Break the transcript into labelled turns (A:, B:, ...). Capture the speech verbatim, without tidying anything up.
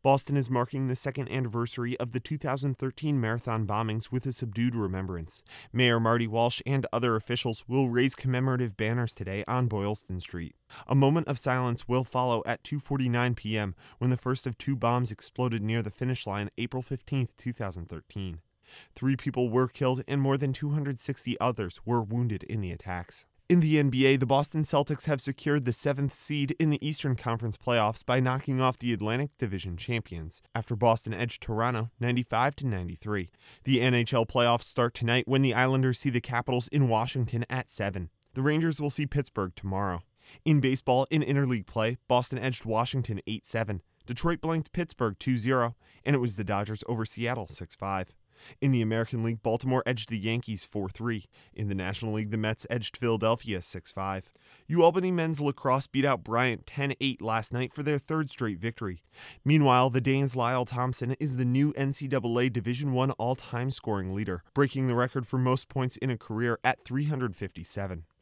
A: Boston is marking the second anniversary of the two thousand thirteen marathon bombings with a subdued remembrance. Mayor Marty Walsh and other officials will raise commemorative banners today on Boylston Street. A moment of silence will follow at two forty-nine p.m. when the first of two bombs exploded near the finish line April fifteenth, two thousand thirteen. Three people were killed and more than two hundred sixty others were wounded in the attacks. In the N B A, the Boston Celtics have secured the seventh seed in the Eastern Conference playoffs by knocking off the Atlantic Division champions after Boston edged Toronto ninety-five to ninety-three. The N H L playoffs start tonight when the Islanders see the Capitals in Washington at seven. The Rangers will see Pittsburgh tomorrow. In baseball, in interleague play, Boston edged Washington eight seven. Detroit blanked Pittsburgh two zero, and it was the Dodgers over Seattle six five. In the American League, Baltimore edged the Yankees four three. In the National League, the Mets edged Philadelphia six five. UAlbany men's lacrosse beat out Bryant ten eight last night for their third straight victory. Meanwhile, the Danes' Lyle Thompson is the new N C double A Division one all-time scoring leader, breaking the record for most points in a career at three hundred fifty-seven.